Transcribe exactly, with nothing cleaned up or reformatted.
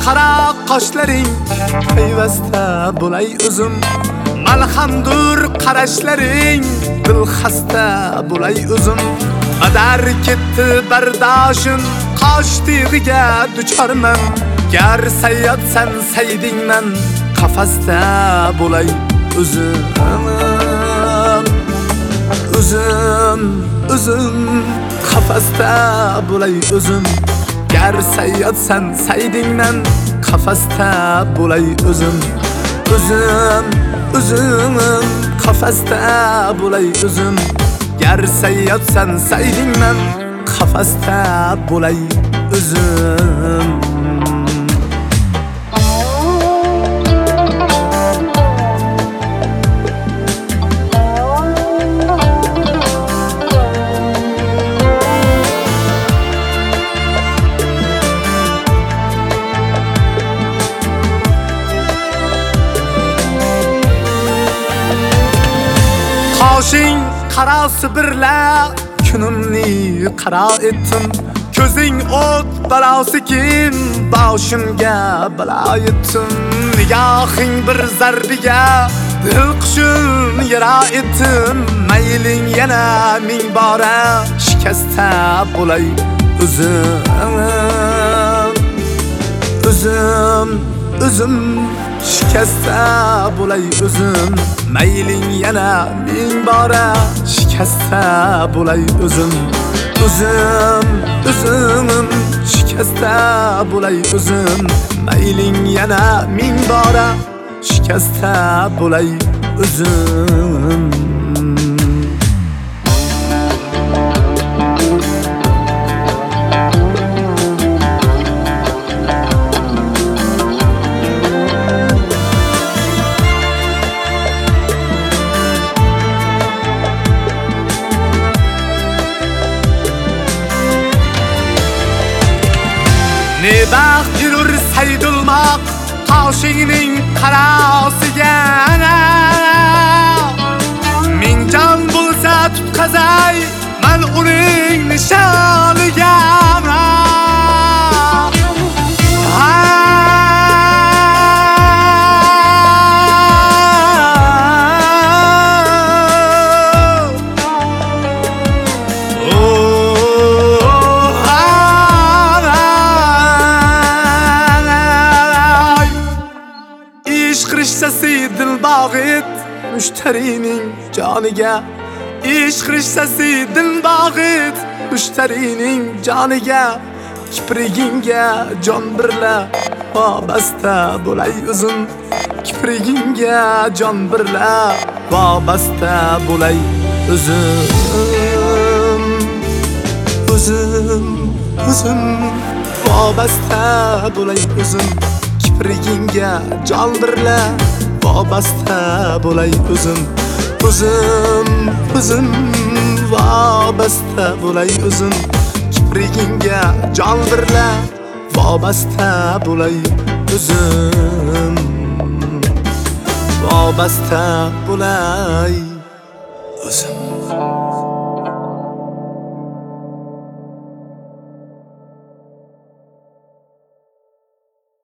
qara qoshlaring payvasta bo'lay uzum. Malhamdur qarashlaring dil xasta bo'lay uzum. Badar ketdi bardoshim qosh tig'iga duchorman. Gar sayyodsan saydingman qafasda bo'lay uzum. Uzum, uzum, qafasda bo'lay uzum. Gar sayyodsan saydingman qafasda bo'lay uzum. Uzum, uzum, qafasda bo'lay uzum. Gar sayyodsan saydingman qafasda bo'lay uzum. Qoshing qarasi birla kunimni qaro etdim. Ko'zing o't balosikin boshimga balo etdim. Nigohing bir zarbiga dil qushim yara etdim. Mayling yana ming bora shikasta bo'lay uzum. Uzum, uzum, shikasta bo'lay uzum. Mayling yana ming bora shikasta bo'lay uzum. Uzum, uzum, shikasta bo'lay uzum. Mayling yana ming bora shikasta bo'lay uzum. Ne baxt yurur saydulmoq qoshingning qarosiga. Ming jon bo'lsa tutqazay men uning nishoniga. Qirishsasi dil bog'it mushtarining joniga. Ish qirishsasi dil bog'it mushtarining joniga. Kiprigingga jon birla vobasta bo'lay uzum. Kiprigingga jon birla vobasta bo'lay uzum. Uzum, uzum, vobasta bo'lay uzum. Kiprigingga jon birla vobasta bo'lay uzum. Uzum, uzum, vobasta bo'lay uzum. Kiprigingga jon birla vobasta bo'lay uzum. Vobasta bo'lay uzum.